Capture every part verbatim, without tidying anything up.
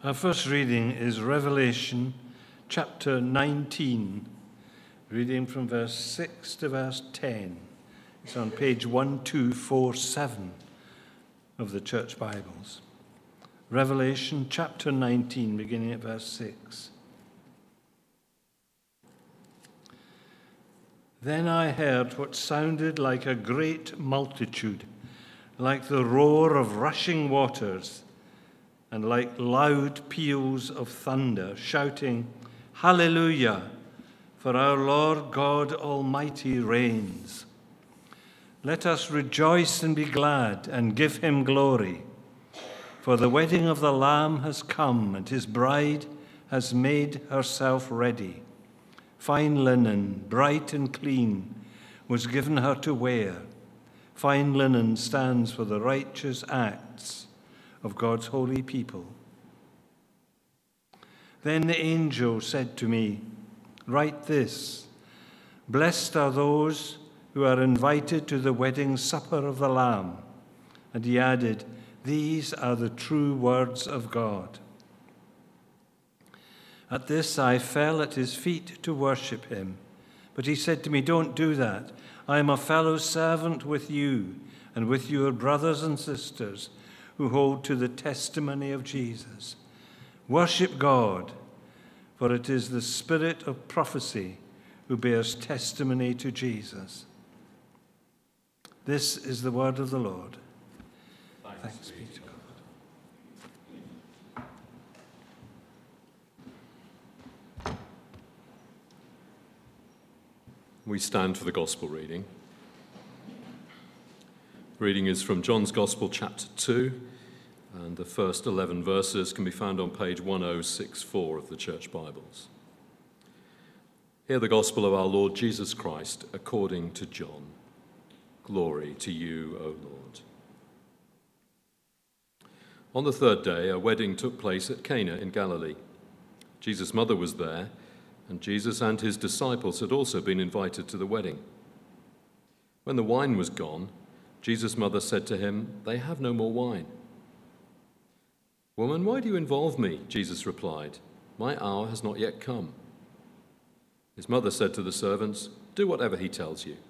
Our first reading is Revelation chapter nineteen, reading from verse six to verse ten. It's on page one two four seven of the Church Bibles. Revelation chapter nineteen, beginning at verse six. Then I heard what sounded like a great multitude, like the roar of rushing waters, and like loud peals of thunder, shouting, "Hallelujah, for our Lord God Almighty reigns. Let us rejoice and be glad and give him glory. For the wedding of the Lamb has come, and his bride has made herself ready. Fine linen, bright and clean, was given her to wear. Fine linen stands for the righteous acts of God's holy people." Then the angel said to me, "Write this: Blessed are those who are invited to the wedding supper of the Lamb." And he added, "These are the true words of God." At this I fell at his feet to worship him. But he said to me, "Don't do that. I am a fellow servant with you and with your brothers and sisters who hold to the testimony of Jesus. Worship God, for it is the spirit of prophecy who bears testimony to Jesus." This is the word of the Lord. Thanks, Thanks be to God. We stand for the Gospel reading. The reading is from John's Gospel, chapter two, and the first eleven verses can be found on page one oh six four of the Church Bibles. Hear the Gospel of our Lord Jesus Christ according to John. Glory to you, O Lord. On the third day, a wedding took place at Cana in Galilee. Jesus' mother was there, and Jesus and his disciples had also been invited to the wedding. When the wine was gone, Jesus' mother said to him, "They have no more wine." "Woman, why do you involve me?" Jesus replied. "My hour has not yet come." His mother said to the servants, "Do whatever he tells you."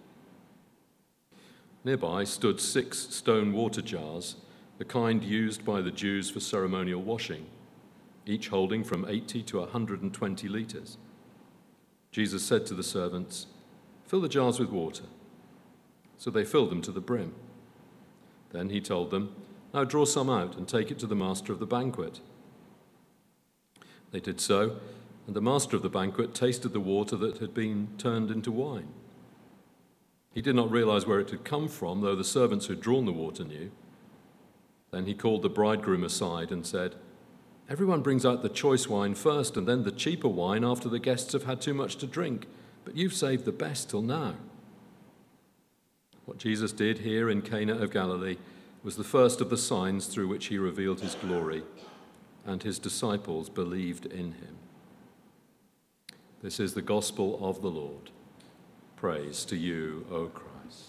Nearby stood six stone water jars, the kind used by the Jews for ceremonial washing, each holding from eighty to one hundred twenty litres. Jesus said to the servants, "Fill the jars with water." So they filled them to the brim. Then he told them, "Now draw some out and take it to the master of the banquet." They did so, and the master of the banquet tasted the water that had been turned into wine. He did not realize where it had come from, though the servants who had drawn the water knew. Then he called the bridegroom aside and said, "Everyone brings out the choice wine first, and then the cheaper wine after the guests have had too much to drink, but you've saved the best till now." What Jesus did here in Cana of Galilee was the first of the signs through which he revealed his glory, and his disciples believed in him. This is the gospel of the Lord. Praise to you, O Christ.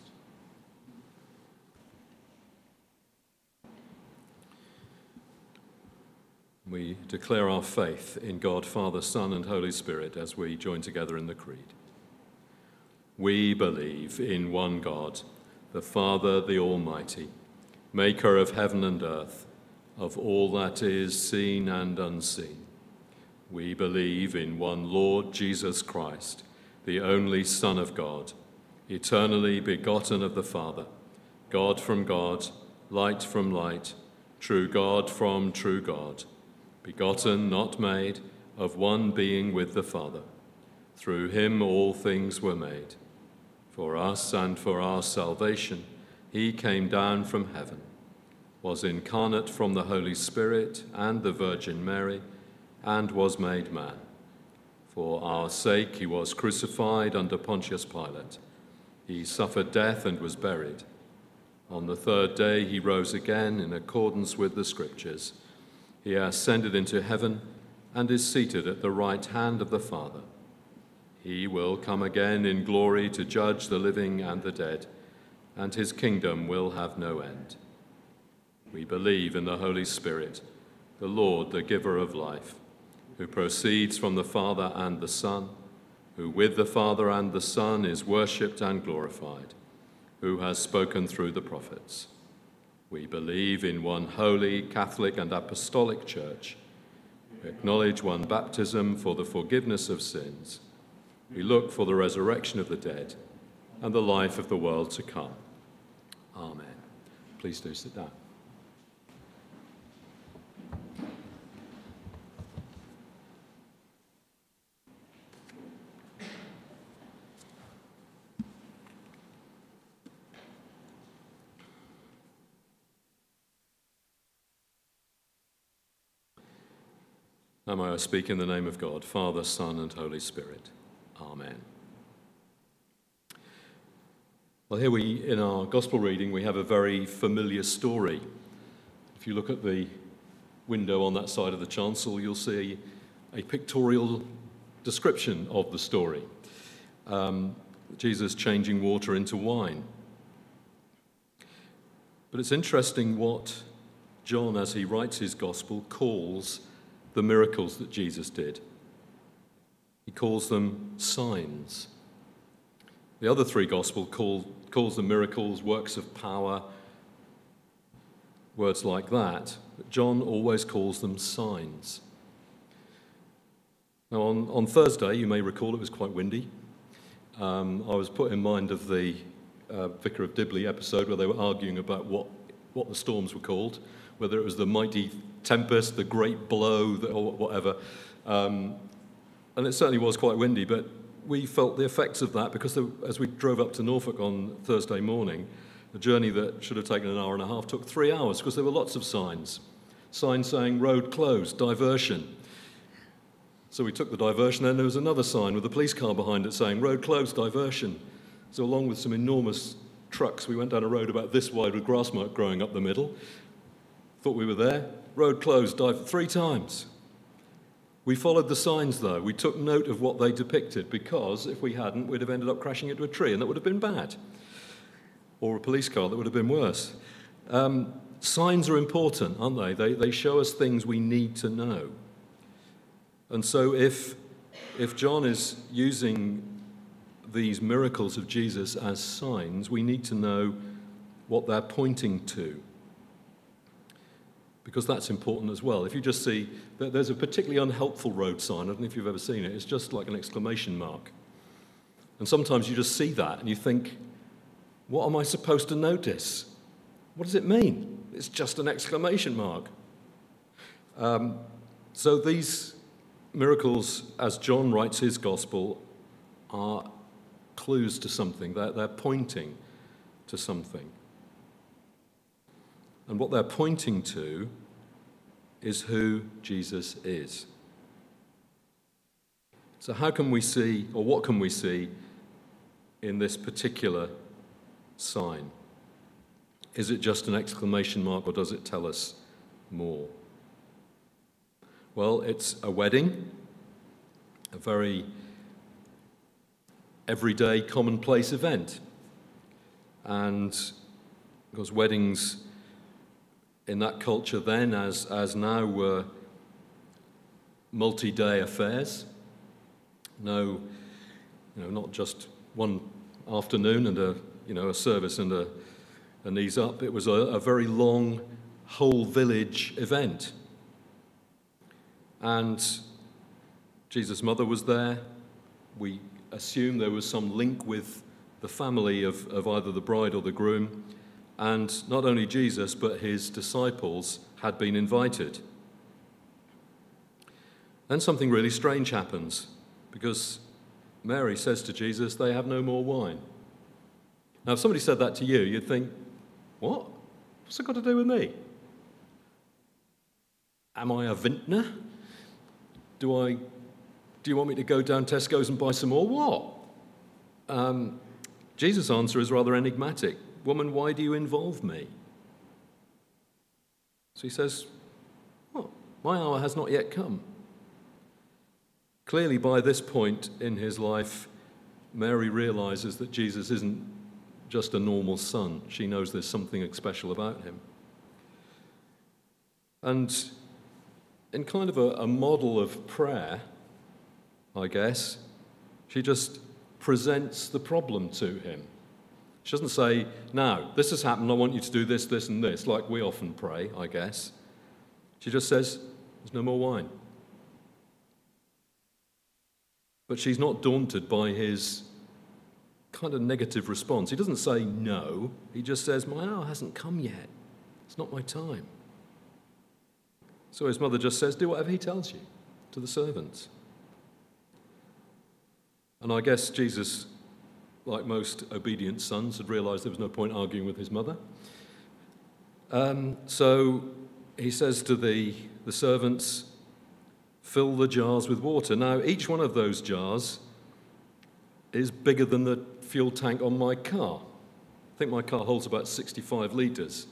We declare our faith in God, Father, Son, and Holy Spirit as we join together in the Creed. We believe in one God, the Father, the Almighty, maker of heaven and earth, of all that is seen and unseen. We believe in one Lord Jesus Christ, the only Son of God, eternally begotten of the Father, God from God, light from light, true God from true God, begotten, not made, of one being with the Father. Through him all things were made. For us and for our salvation, he came down from heaven, was incarnate from the Holy Spirit and the Virgin Mary, and was made man. For our sake he was crucified under Pontius Pilate. He suffered death and was buried. On the third day he rose again in accordance with the Scriptures. He ascended into heaven and is seated at the right hand of the Father. He will come again in glory to judge the living and the dead, and his kingdom will have no end. We believe in the Holy Spirit, the Lord, the giver of life, who proceeds from the Father and the Son, who with the Father and the Son is worshipped and glorified, who has spoken through the prophets. We believe in one holy, Catholic and Apostolic Church. We acknowledge one baptism for the forgiveness of sins. We look for the resurrection of the dead and the life of the world to come. Amen. Please do sit down. Now may I speak in the name of God, Father, Son, and Holy Spirit. Amen. Well, here we, in our Gospel reading, we have a very familiar story. If you look at the window on that side of the chancel, you'll see a pictorial description of the story. Um, Jesus changing water into wine. But it's interesting what John, as he writes his Gospel, calls the miracles that Jesus did. He calls them signs. The other three Gospels call, calls them miracles, works of power, words like that. But John always calls them signs. Now on, on Thursday, you may recall it was quite windy. Um, I was put in mind of the uh, Vicar of Dibley episode where they were arguing about what, what the storms were called, whether it was the mighty tempest, the great blow, or whatever. Um, and it certainly was quite windy, but we felt the effects of that because there, as we drove up to Norfolk on Thursday morning, a journey that should have taken an hour and a half took three hours because there were lots of signs. Signs saying road closed, diversion. So we took the diversion, then there was another sign with a police car behind it saying road closed, diversion. So along with some enormous trucks, we went down a road about this wide with grass mark growing up the middle. Thought we were there. Road closed, dive three times. We followed the signs, though. We took note of what they depicted because if we hadn't, we'd have ended up crashing into a tree, and that would have been bad. Or a police car, that would have been worse. Um, signs are important, aren't they? They, they show us things we need to know. And so if, if John is using these miracles of Jesus as signs, we need to know what they're pointing to, because that's important as well. If you just see that there's a particularly unhelpful road sign, I don't know if you've ever seen it, it's just like an exclamation mark. And sometimes you just see that and you think, what am I supposed to notice? What does it mean? It's just an exclamation mark. Um, so these miracles, as John writes his gospel, are clues to something. They're, they're pointing to something. And what they're pointing to is who Jesus is. So how can we see, or what can we see in this particular sign? Is it just an exclamation mark, or does it tell us more? Well, it's a wedding, a very everyday, commonplace event. And because weddings in that culture then, as, as now, were multi-day affairs. No, you know, not just one afternoon and a, you know, a service and a, a knees up. It was a, a very long, whole village event. And Jesus' mother was there. We assume there was some link with the family of, of either the bride or the groom. And not only Jesus, but his disciples had been invited. Then something really strange happens, because Mary says to Jesus, they have no more wine. Now, if somebody said that to you, you'd think, what? What's it got to do with me? Am I a vintner? Do I? Do you want me to go down Tesco's and buy some more? What? Um, Jesus' answer is rather enigmatic. Woman, why do you involve me? So he says, well, my hour has not yet come. Clearly, by this point in his life, Mary realizes that Jesus isn't just a normal son. She knows there's something special about him. And in kind of a, a model of prayer, I guess, she just presents the problem to him. She doesn't say, now, this has happened, I want you to do this, this, and this, like we often pray, I guess. She just says, there's no more wine. But she's not daunted by his kind of negative response. He doesn't say no, he just says, my hour hasn't come yet. It's not my time. So his mother just says, do whatever he tells you, to the servants. And I guess Jesus, like most obedient sons, had realized there was no point arguing with his mother. Um, so he says to the, the servants, fill the jars with water. Now, each one of those jars is bigger than the fuel tank on my car. I think my car holds about sixty-five litres.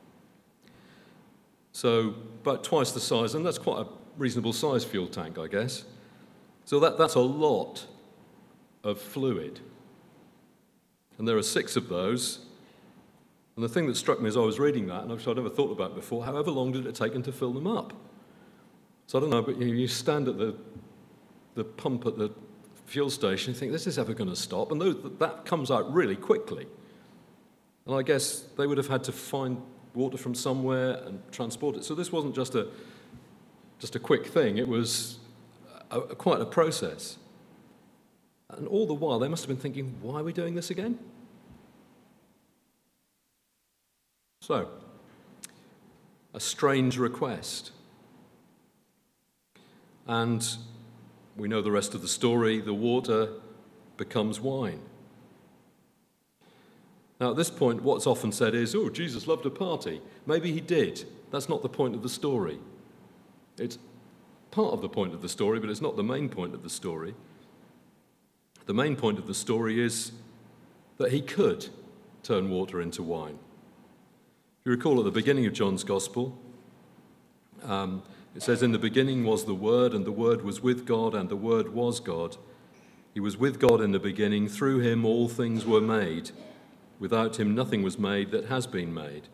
So about twice the size, and that's quite a reasonable size fuel tank, I guess. So that, that's a lot of fluid. And there are six of those. And the thing that struck me as I was reading that, and I've never thought about before, however long did it take them to fill them up? So I don't know, but you, you stand at the, the pump at the fuel station and think, this is ever going to stop? And those, that comes out really quickly. And I guess they would have had to find water from somewhere and transport it. So this wasn't just a just a quick thing. It was a, a, quite a process. And all the while, they must have been thinking, why are we doing this again? So, a strange request. And we know the rest of the story. The water becomes wine. Now, at this point, what's often said is, oh, Jesus loved a party. Maybe he did. That's not the point of the story. It's part of the point of the story, but it's not the main point of the story. The main point of the story is that he could turn water into wine. If you recall at the beginning of John's Gospel, um, it says, in the beginning was the Word, and the Word was with God, and the Word was God. He was with God in the beginning. Through him all things were made. Without him nothing was made that has been made.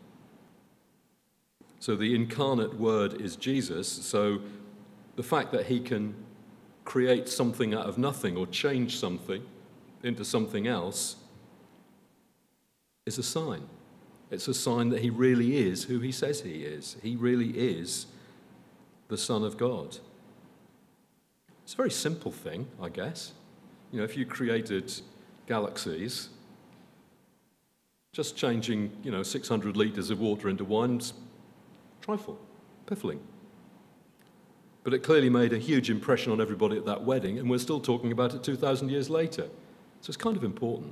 So the incarnate Word is Jesus. So the fact that he can create something out of nothing or change something into something else is a sign. It's a sign that he really is who he says he is. He really is the Son of God. It's a very simple thing, I guess. You know, if you created galaxies, just changing, you know, six hundred litres of water into wine's trifle, piffling. But it clearly made a huge impression on everybody at that wedding, and we're still talking about it two thousand years later. So it's kind of important.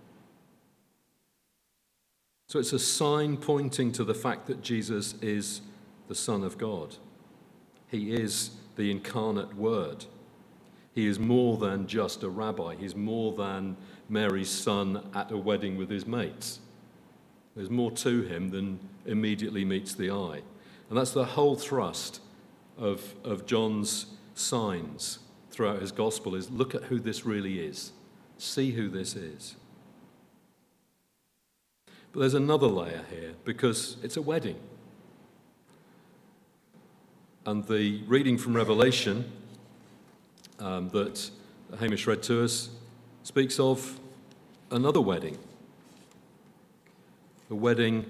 So it's a sign pointing to the fact that Jesus is the Son of God. He is the incarnate Word. He is more than just a rabbi. He's more than Mary's son at a wedding with his mates. There's more to him than immediately meets the eye. And that's the whole thrust of, of John's signs throughout his gospel, is look at who this really is. See who this is. But there's another layer here, because it's a wedding. And the reading from Revelation um, that Hamish read to us speaks of another wedding. The wedding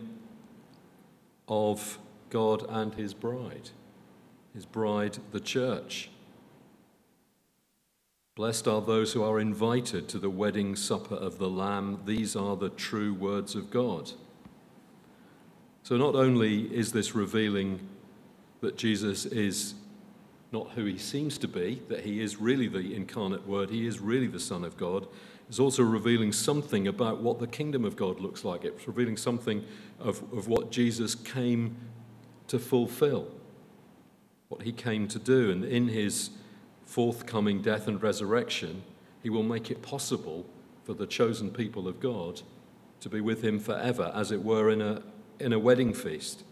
of God and his bride. His bride, the church. Blessed are those who are invited to the wedding supper of the Lamb. These are the true words of God. So not only is this revealing that Jesus is not who he seems to be, that he is really the incarnate Word, he is really the Son of God, it's also revealing something about what the kingdom of God looks like. It's revealing something of, of what Jesus came to fulfill, what he came to do. And in his forthcoming death and resurrection, he will make it possible for the chosen people of God to be with him forever, as it were, in a, in a wedding feast.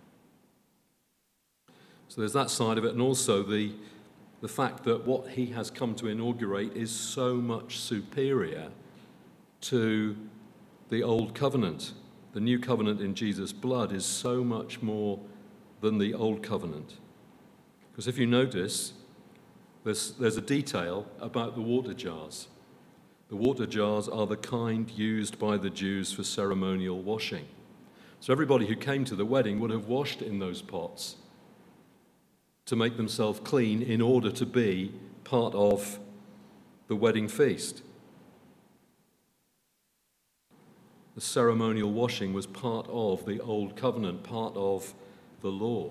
So there's that side of it, and also the, the fact that what he has come to inaugurate is so much superior to the old covenant. The new covenant in Jesus' blood is so much more than the old covenant. Because if you notice, there's, there's a detail about the water jars. The water jars are the kind used by the Jews for ceremonial washing. So everybody who came to the wedding would have washed in those pots to make themselves clean in order to be part of the wedding feast. The ceremonial washing was part of the old covenant, part of the law.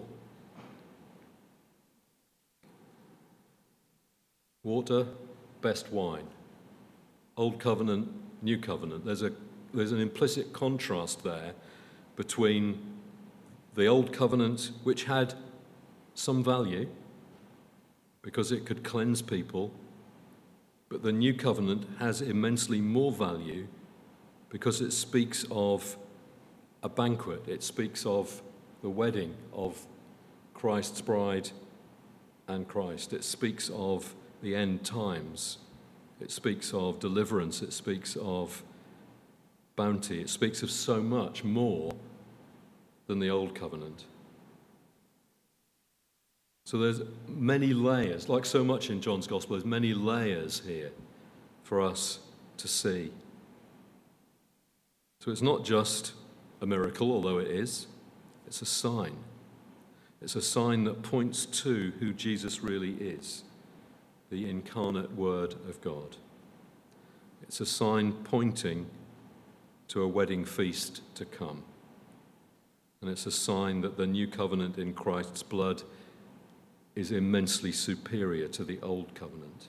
Water, best wine. Old covenant, new covenant. There's a there's an implicit contrast there between the old covenant, which had some value because it could cleanse people, but the new covenant has immensely more value because it speaks of a banquet. It speaks of the wedding of Christ's bride and Christ. It speaks of the end times. It speaks of deliverance. It speaks of bounty. It speaks of so much more than the old covenant. So there's many layers, like so much in John's Gospel, there's many layers here for us to see. So it's not just a miracle, although it is. It's a sign. It's a sign that points to who Jesus really is, the incarnate Word of God. It's a sign pointing to a wedding feast to come. And it's a sign that the new covenant in Christ's blood is immensely superior to the old covenant.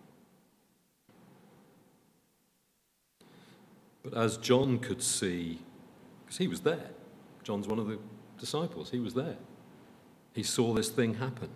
But as John could see, because he was there, John's one of the disciples, he was there. He saw this thing happen.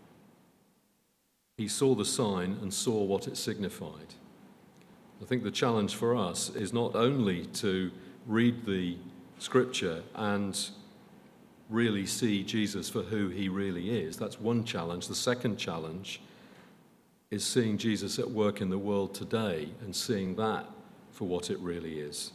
He saw the sign and saw what it signified. I think the challenge for us is not only to read the scripture and really see Jesus for who he really is. That's one challenge. The second challenge is seeing Jesus at work in the world today and seeing that for what it really is.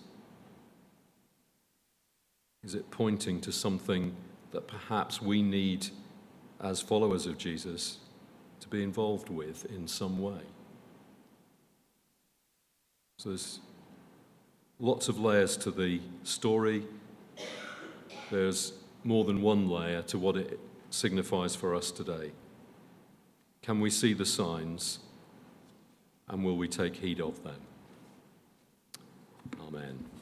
Is it pointing to something that perhaps we need, as followers of Jesus, to be involved with in some way? So there's lots of layers to the story. There's more than one layer to what it signifies for us today. Can we see the signs, and will we take heed of them? Amen.